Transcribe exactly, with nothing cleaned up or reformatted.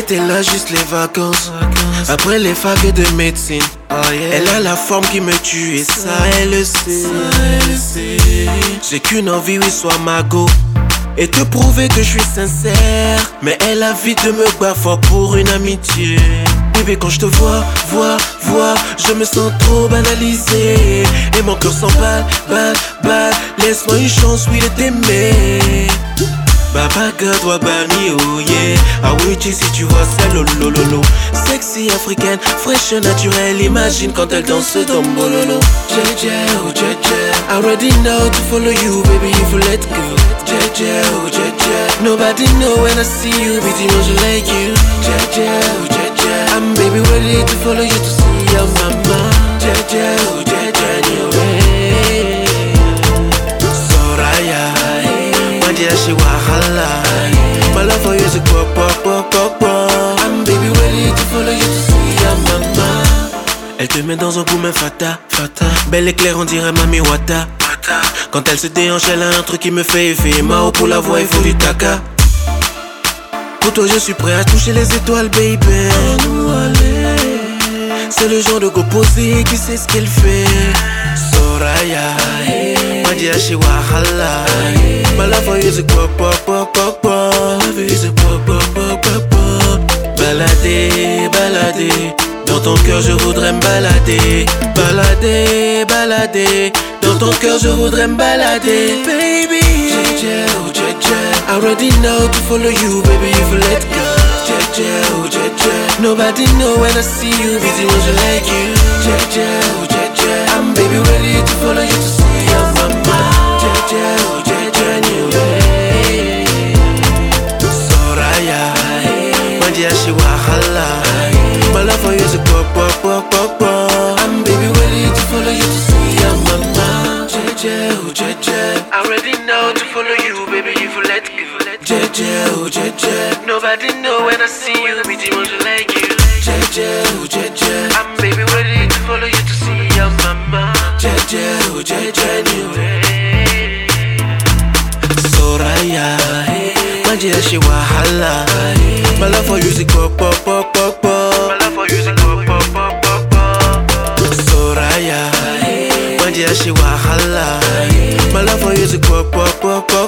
était là juste les vacances. Après les facs de médecine, oh yeah. Elle a la forme qui me tue et ça elle le sait. J'ai qu'une envie, oui, soit ma go et te prouver que je suis sincère. Mais elle a vite de me bafouer pour une amitié. Bébé, quand je te vois, vois, vois, je me sens trop banalisé. Et mon cœur s'emballe, balle, balle. Laisse-moi une chance, oui, de t'aimer. Baba God wa bami, oh yeah. Ah oui, si tu vois ça, lolo lolo. Sexy africaine, fraîche naturelle. Imagine quand elle danse dombololo. J J, oh J J, I already know to follow you, baby, if you let go. J J, oh J J, nobody know when I see you, but you know she like you. J J, oh J J, I'm baby ready to follow you to see your mama. J J, oh J J, no way. Soraya, Madia she wahala. My love for you is a pop pop pop pop pop. I'm baby ready to follow you to see your mama. Elle te met dans un goût même fata, fata. Belle éclair on dirait Mami Wata. Quand elle se déhanche, elle a un truc qui me fait effet. Mao pour la voix, il faut du taka. Pour toi je suis prêt à toucher les étoiles, baby. C'est le genre de go posé qui sait ce qu'elle fait. Soraya, Madia she wahala. My love for you is a pop pop pop pop pop. Love is a pop pop pop pop pop. Balader, balader. Dans ton cœur je voudrais me balader. Balader, balader. Dans ton cœur je voudrais me balader. Baby J J, oh J J, I already know to follow you, baby, if you let go. J J, oh J J, nobody know when I see you, busy when you like you. J J, oh J J, I'm baby ready to follow you to see your mama. J J, oh J J, new way. Soraya, Madia she wahala. My love for you is a pop pop pop pop pop. I'm baby ready to follow you to see your mama. J J, oh J J, I already know to follow you, baby, if you let go. J J, oh J J, nobody know when I see you, bitty won't you like you. J J, oh J J, I'm baby ready to follow you to see your mama. J J, oh J J, new way. Soraya, Madia she wahala. My love for you is a pop pop pop pop pop. My love for you is a pop pop pop pop pop. Soraya, Madia she wahala. My love for you is a pop pop pop pop.